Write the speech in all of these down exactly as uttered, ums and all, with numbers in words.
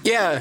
Yeah.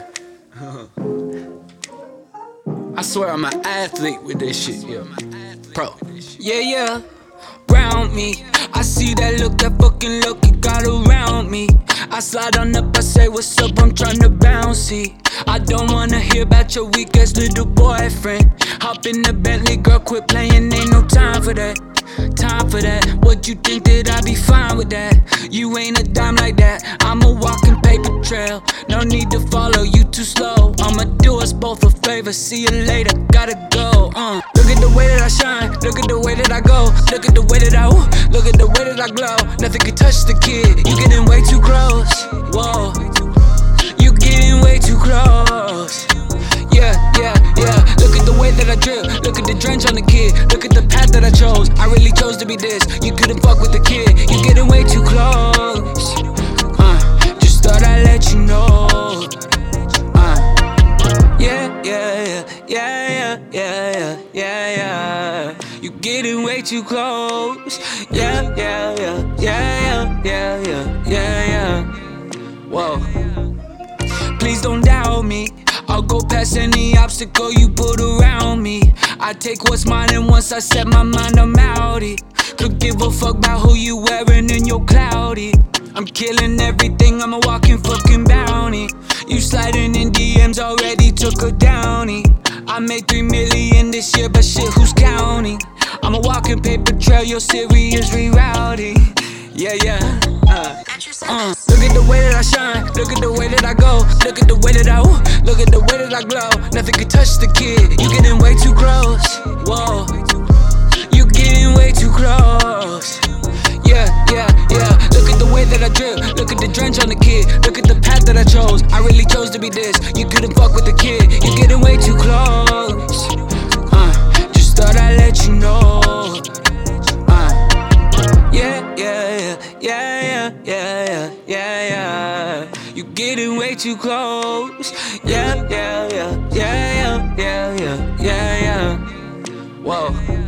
I swear I'm an athlete with this shit, yeah. Pro. Yeah, yeah. Round me, I see that look, that fucking look you got around me. I slide on up, I say what's up, I'm tryna bouncy. I don't wanna hear about your weak ass little boyfriend. Hop in the Bentley, girl, quit playing, ain't no time for that. Time for that. What you think that I be fine with that? You ain't a dime like that. I'm a walking paper trail. No need to follow, you too slow. I'ma do us both a favor. See you later, gotta go. Uh. Look at the way that I shine. Look at the way that I go. Look at the way that I ooh. Look at the way that I glow. Nothing can touch the kid. You getting way too close. Whoa. You getting way too close. Yeah, yeah, yeah. Look at the way that I drip. Look at the drench on the kid. Look at the path that I chose. I really chose to be this. You couldn't fuck with the kid. You getting way too close. Uh, just thought I'd let you know. Uh, yeah, yeah, yeah, yeah, yeah, yeah, yeah, yeah. You getting way too close. Yeah, yeah, yeah, yeah, yeah, yeah, yeah, yeah. Whoa. Please don't doubt me. I'll go past any obstacle you put around me. I take what's mine, and once I set my mind, I'm outie. Could give a fuck about who you wearing in your cloudy. I'm killing everything, I'm a walking fucking bounty. You sliding in D Ms, already took a downy. I made three million this year, but shit, who's counting? I'm a walking paper trail, your serious rerouting. Yeah, yeah. Uh, uh. Look at the way that I shine. Look at the way that I go. Look at the way that I ooh. Look at the way that I glow. Nothing can touch the kid. You getting way too close. Whoa. You getting way too close. Yeah, yeah, yeah. Look at the way that I drip. Look at the drench on the kid. Look at the path that I chose. I really chose to be this. You couldn't fuck with the kid. You getting way too close. Uh, just thought I'd let you know. Yeah, yeah, yeah, yeah, yeah, yeah, yeah, yeah. You getting way too close. Yeah, yeah, yeah, yeah, yeah, yeah, yeah, yeah, yeah. Whoa.